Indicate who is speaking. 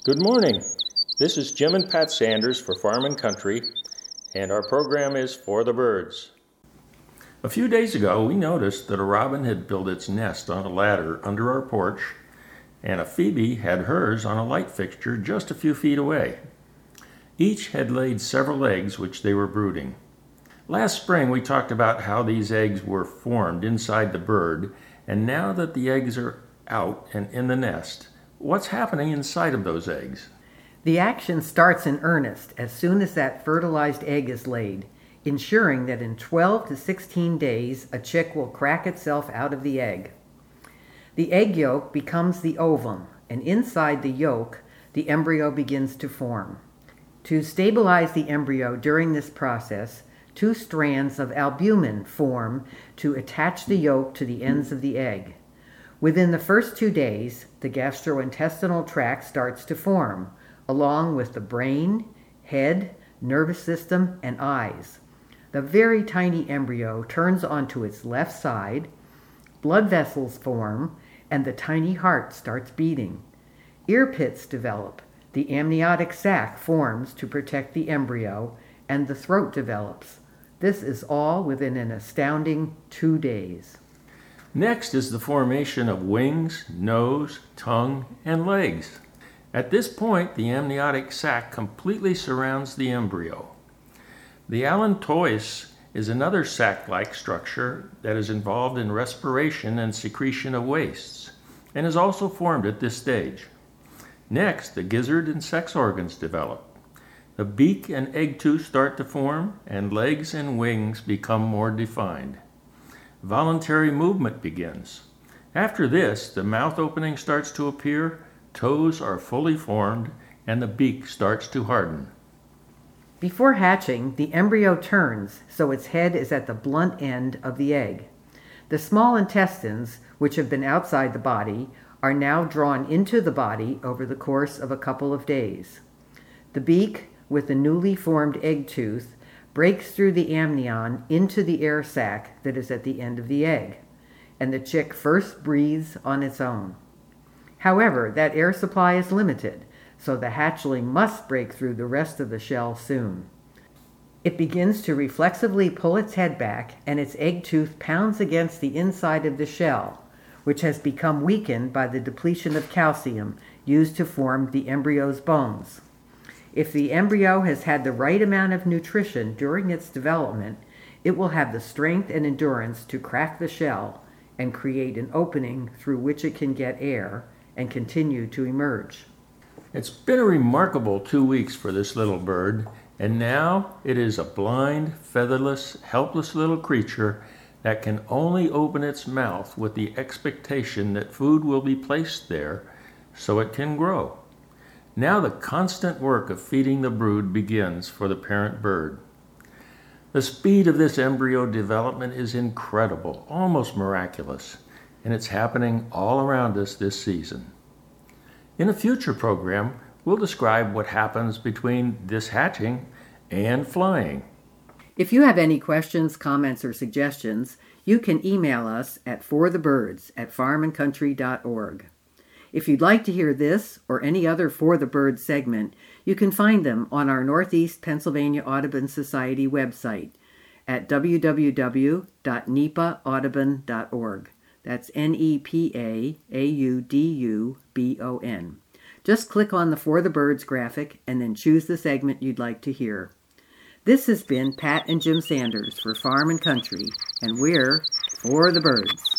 Speaker 1: Good morning. This is Jim and Pat Sanders for Farm and Country, and our program is For the Birds. A few days ago, we noticed that a robin had built its nest on a ladder under our porch, and a phoebe had hers on a light fixture just a few feet away. Each had laid several eggs which they were brooding. Last spring, we talked about how these eggs were formed inside the bird, and now that the eggs are out and in the nest, what's happening inside of those eggs?
Speaker 2: The action starts in earnest as soon as that fertilized egg is laid, ensuring that in 12 to 16 days a chick will crack itself out of the egg. The egg yolk becomes the ovum, and inside the yolk, the embryo begins to form. To stabilize the embryo during this process, 2 strands of albumin form to attach the yolk to the ends of the egg. Within the first 2 days, the gastrointestinal tract starts to form, along with the brain, head, nervous system, and eyes. The very tiny embryo turns onto its left side, blood vessels form, and the tiny heart starts beating. Ear pits develop, the amniotic sac forms to protect the embryo, and the throat develops. This is all within an astounding 2 days.
Speaker 1: Next is the formation of wings, nose, tongue, and legs. At this point, the amniotic sac completely surrounds the embryo. The allantois is another sac-like structure that is involved in respiration and secretion of wastes, and is also formed at this stage. Next, the gizzard and sex organs develop. The beak and egg tooth start to form, and legs and wings become more defined. Voluntary movement begins. After this, the mouth opening starts to appear, toes are fully formed, and the beak starts to harden.
Speaker 2: Before hatching, the embryo turns so its head is at the blunt end of the egg. The small intestines, which have been outside the body, are now drawn into the body over the course of a couple of days. The beak, with the newly formed egg tooth, breaks through the amnion into the air sac that is at the end of the egg, and the chick first breathes on its own. However, that air supply is limited, so the hatchling must break through the rest of the shell soon. It begins to reflexively pull its head back, and its egg tooth pounds against the inside of the shell, which has become weakened by the depletion of calcium used to form the embryo's bones. If the embryo has had the right amount of nutrition during its development, it will have the strength and endurance to crack the shell and create an opening through which it can get air and continue to emerge.
Speaker 1: It's been a remarkable 2 weeks for this little bird, and now it is a blind, featherless, helpless little creature that can only open its mouth with the expectation that food will be placed there so it can grow. Now the constant work of feeding the brood begins for the parent bird. The speed of this embryo development is incredible, almost miraculous, and it's happening all around us this season. In a future program, we'll describe what happens between this hatching and flying.
Speaker 2: If you have any questions, comments, or suggestions, you can email us at forthebirds@farmandcountry.org. If you'd like to hear this or any other For the Birds segment, you can find them on our Northeast Pennsylvania Audubon Society website at www.nepa.audubon.org. That's NEPAAUDUBON. Just click on the For the Birds graphic and then choose the segment you'd like to hear. This has been Pat and Jim Sanders for Farm and Country, and we're For the Birds.